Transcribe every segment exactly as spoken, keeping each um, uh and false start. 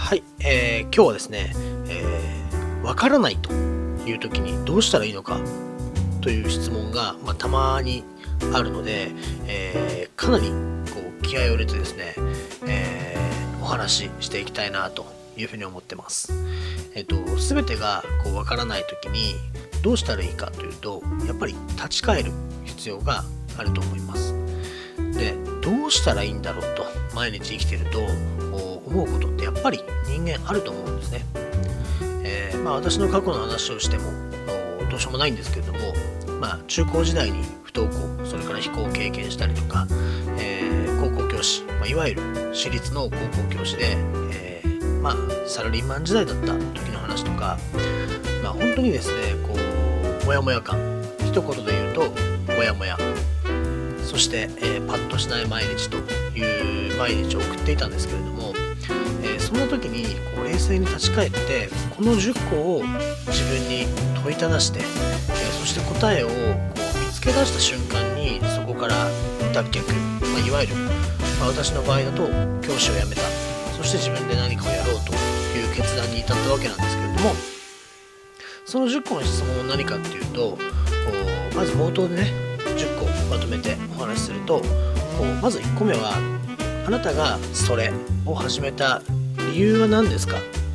はい、えー、今日はですね、えー、わからないという時にどうしたらいいのかという質問が、まあ、たまにあるので、えー、かなりこう気合を入れてですね、えー、お話ししていきたいなというふうに思ってます。えっと、全てがこうわからない時にどうしたらいいかというと、やっぱり立ち返る必要があると思います。で、どうしたらいいんだろうと毎日生きてると思うことってやっぱり人間あると思うんですね。えーまあ、私の過去の話をしてもどうしようもないんですけれども、まあ、中高時代に不登校、それから非行を経験したりとか、えー、高校教師、まあ、いわゆる私立の高校教師で、えーまあ、サラリーマン時代だった時の話とか、まあ、本当にですね、こうモヤモヤ感、一言で言うとモヤモヤ、そして、えー、パッとしない毎日という毎日を送っていたんですけれども、えー、そんな時にこう冷静に立ち返ってこのじゅっこを自分に問いただして、えー、そして答えをこう見つけ出した瞬間にそこから脱却、まあ、いわゆる、まあ、私の場合だと教師を辞めた、そして自分で何かをやろうという決断に至ったわけなんですけれども、そのじゅっこの質問は何かっていうと、まず冒頭でねじゅっこまとめてお話しすると、こうまずいっこめは、あなたがそれを始めた理由は何ですか？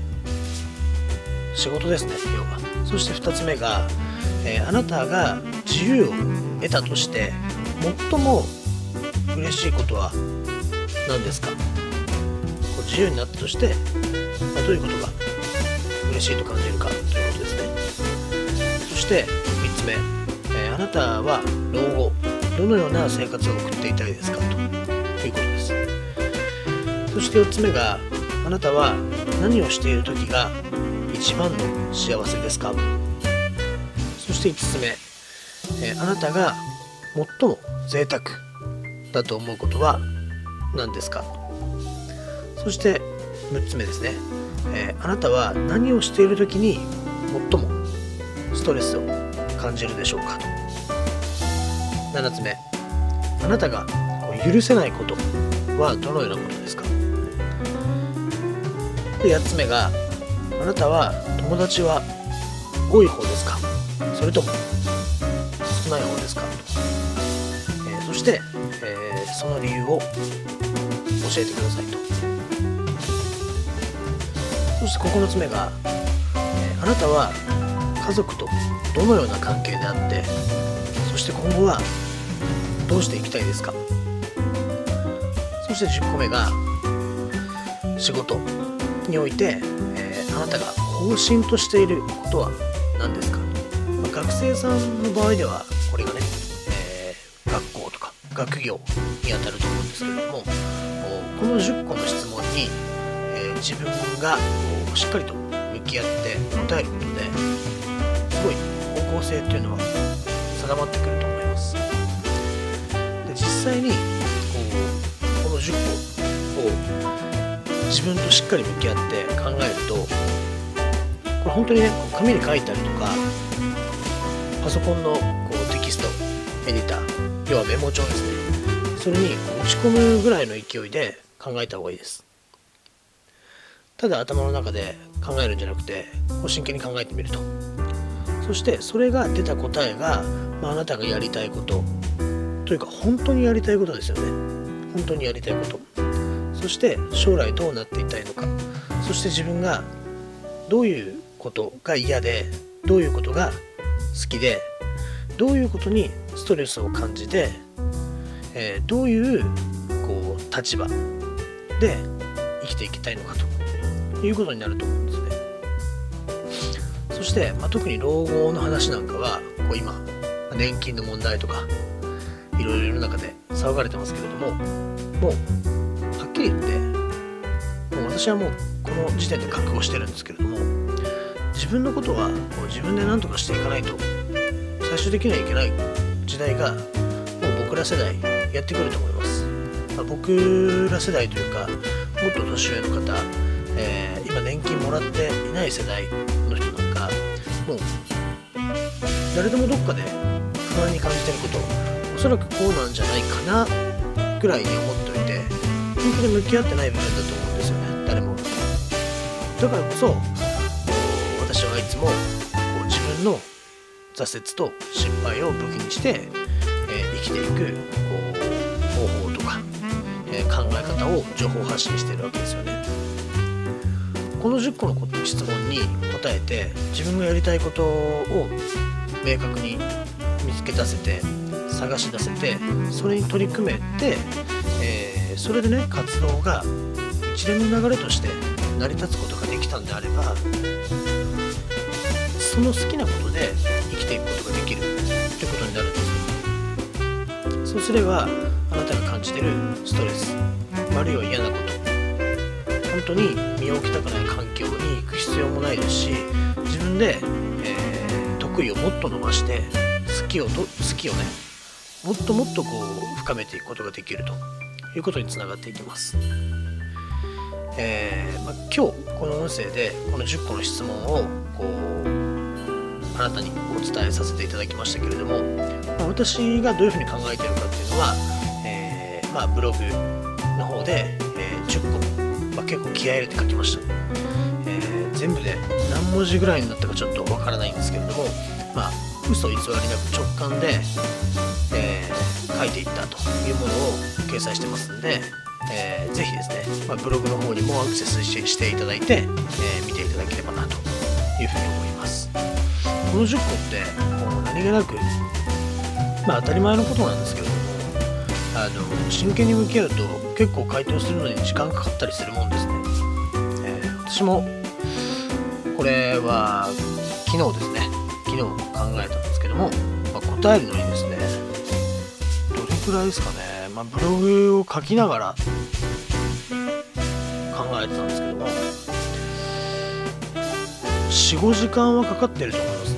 仕事ですね、要は。そしてふたつめが、えー、あなたが自由を得たとして最も嬉しいことは何ですか？こう自由になったとして、まあ、どういうことが嬉しいと感じるかということですね。そしてみっつめ、えー、あなたは老後どのような生活を送っていたいですかということです。そしてよっつめが、あなたは何をしている時が一番の幸せですか。そしていつつめ、えー、あなたが最も贅沢だと思うことは何ですか。そしてむっつめですね、えー、あなたは何をしている時に最もストレスを感じるでしょうかと。ななつめ、あなたが許せないことはどのようなことですか。で、やっつめが、あなたは友達は多い方ですか、それとも少ない方ですかと、えー、そして、えー、その理由を教えてくださいと。そしてここのつめが、えー、あなたは家族とどのような関係であって、そして今後はどうしていきたいですか。そしてじゅっこめが、仕事において、えー、あなたが方針としていることは何ですか。まあ、学生さんの場合ではこれがね、えー、学校とか学業にあたると思うんですけれども、このじゅっこの質問に、えー、自分がこうしっかりと向き合って答えることで、すごい方向性っていうのは定まってくると思います。で、実際にこうこのじゅっこを自分としっかり向き合って考えると、これ本当にね、紙に書いたりとか、パソコンのこうテキストエディター、要はメモ帳ですね、それに打ち込むぐらいの勢いで考えた方がいいです。ただ頭の中で考えるんじゃなくて、こう真剣に考えてみると、そしてそれが出た答えが、まあ、あなたがやりたいことというか、本当にやりたいことですよね。本当にやりたいこと、そして将来どうなっていたいのか、そして自分がどういうことが嫌で、どういうことが好きで、どういうことにストレスを感じて、えー、どういうこう立場で生きていきたいのかということになると思うんですね。そして、まあ、特に老後の話なんかはこう今年金の問題とかいろいろ世の中で騒がれてますけれども、もうはっきり言って、もう私はもうこの時点で覚悟してるんですけれども、自分のことはこう自分で何とかしていかないと最終的にはいけない時代がもう僕ら世代やってくると思います。まあ、僕ら世代というか、もっと年上の方、えー、今年金もらっていない世代の人なんか、もう誰でもどっかで不安に感じてること、おそらくこうなんじゃないかなぐらいに思っておいて、本当に向き合ってない部分だと思うんですよね、誰も。 だからこそ私はいつもこう自分の挫折と失敗を武器にして、えー、生きていくこう方法とか、えー、考え方を情報発信しているわけですよね。このじゅっこの質問に答えて自分がやりたいことを明確に見つけ出せて探し出せてそれに取り組めて、えー、それでね活動が一連の流れとして成り立つことができたんであればその好きなことで生きていくことができるってことになるんですよ。そうすればあなたが感じてるストレスあるいは嫌なこと本当に身を置きたくない環境に行く必要もないですし自分で、えー、得意をもっと伸ばして好きをと好きをねもっともっとこう深めていくことができるということにつながっていきます。えーまあ、今日この音声でこのじゅっこの質問をこうあなたにお伝えさせていただきましたけれども、まあ、私がどういうふうに考えているかっていうのは、えーまあ、ブログの方で、えー、じゅっこ、まあ、結構気合い入れて書きました、えー、全部で何文字ぐらいになったかちょっとわからないんですけれども、まあ、嘘偽りなく直感で、えー、書いていったというものを掲載してますんで、えー、ぜひですね、まあ、ブログの方にもアクセスしていただいて、えー、見ていただければなというふうに思います。このじゅっこってもう何気なく、まあ、当たり前のことなんですけれどもあの真剣に向き合うと結構回答するのに時間かかったりするもんですね、えー、私もこれは昨日ですね昨日考えたんですけども、まあ、答えるのにですねどれくらいですかねまあ、ブログを書きながら考えてたんですけども よん,ご 時間はかかってると思いますね。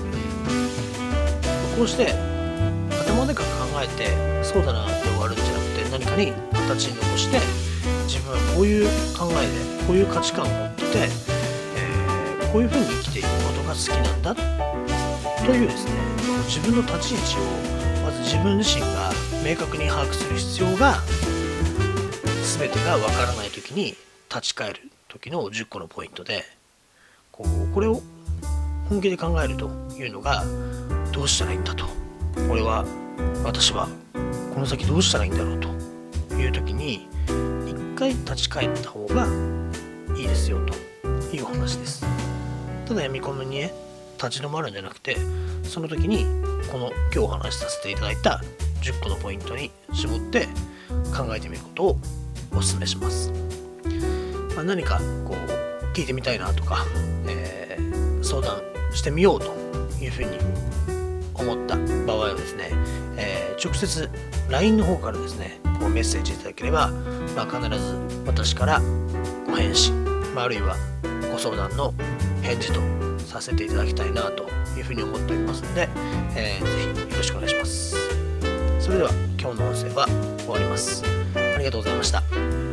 こうして頭で考えてそうだなって終わるんじゃなくて何かに形に残して自分はこういう考えでこういう価値観を持ってて、えー、こういうふうに生きていくことが好きなんだというですね自分の立ち位置をまず自分自身が明確に把握する必要が全てが分からない時に立ち返る時のじゅっこのポイントでこうこれを本気で考えるというのがどうしたらいいんだと俺は私はこの先どうしたらいいんだろうという時に一回立ち返った方がいいですよというお話です。ただ闇雲にね立ち止まるんじゃなくてその時にこの今日お話しさせていただいたじゅっこのポイントに絞って考えてみることをお勧めします。まあ、何かこう聞いてみたいなとか、えー、相談してみようというふうに思った場合はですね、えー、直接 ライン の方からですねこうメッセージいただければ、まあ、必ず私からご返信、まあ、あるいはご相談の返事とさせていただきたいなというふうに思っておりますので、えー、ぜひよろしくお願いします。それでは今日の音声は終わります。ありがとうございました。